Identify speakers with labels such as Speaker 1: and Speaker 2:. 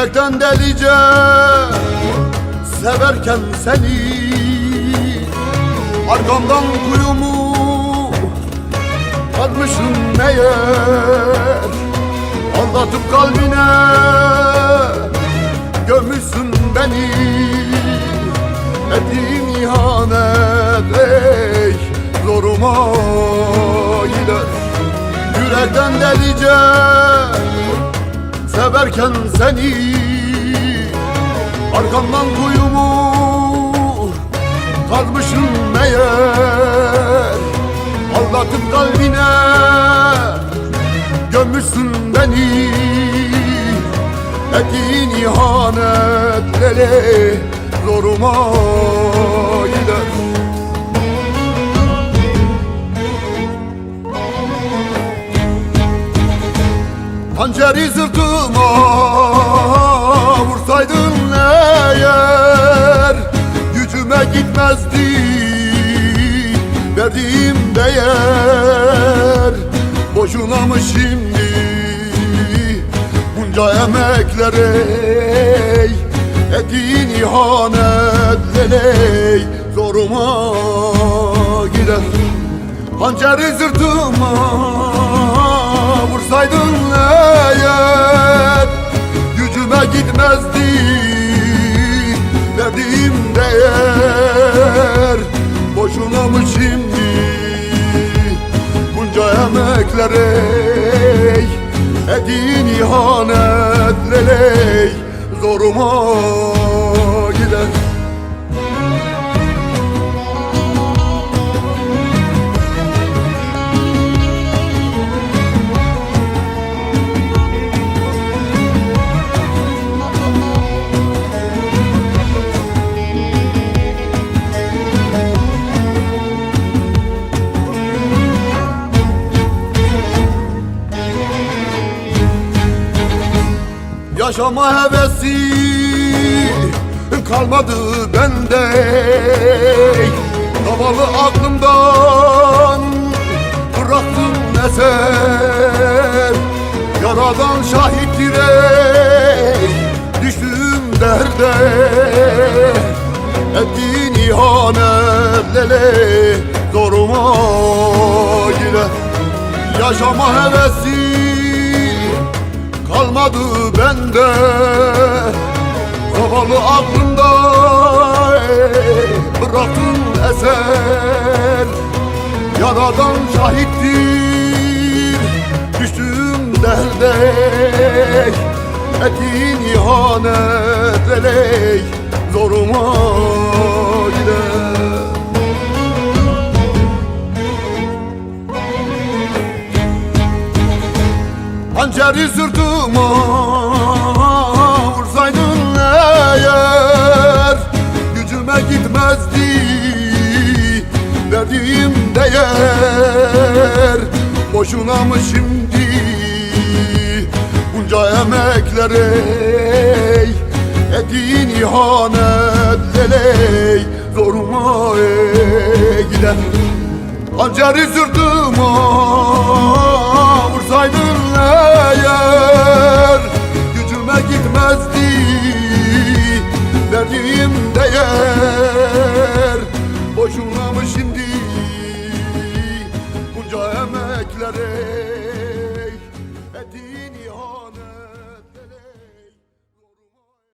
Speaker 1: Yürekten delice severken seni, arkamdan kuyumu kazmışım meğer. Aldatıp kalbine gömmüşsün beni, ettiğin ihanet ey zoruma gider. Yürekten delice severken seni, arkamdan kuyumu kazmışım meğer. Aldatıp kalbine gömmüşsün beni, ettiğin ihanetleri zoruma gider. Hançeri sırtıma vursaydın eğer, gücüme gitmezdi verdiğim değer. Boşuna mı şimdi bunca emekleri, ettiğin ihanetleri zoruma gider. Hançeri sırtıma vursaydın eğer, gücüme gitmezdi verdiğim değer. Boşuna mı şimdi bunca emekleri, ettiğin ihanetleri zoruma gider. Yaşama hevesi kalmadı bende, havalı aklımdan bıraktım eser. Yaradan şahittir ey düştüğüm derde, ettiğin ihanetleri zoruma gider. Yaşama hevesi kalmadı bende, havalı aklımda bıraktın eser. Yaradan şahittir düştüğüm derde, ettiğin ihanetleri zoruma gider. Hançeri sırtıma vursaydın eğer, gücüme gitmezdi verdiğim değer. Boşuna mı şimdi bunca emekleri, ettiğin ihanetleri zoruma gider. Hançeri sırtıma vursaydın eğer, gücüme gitmezdi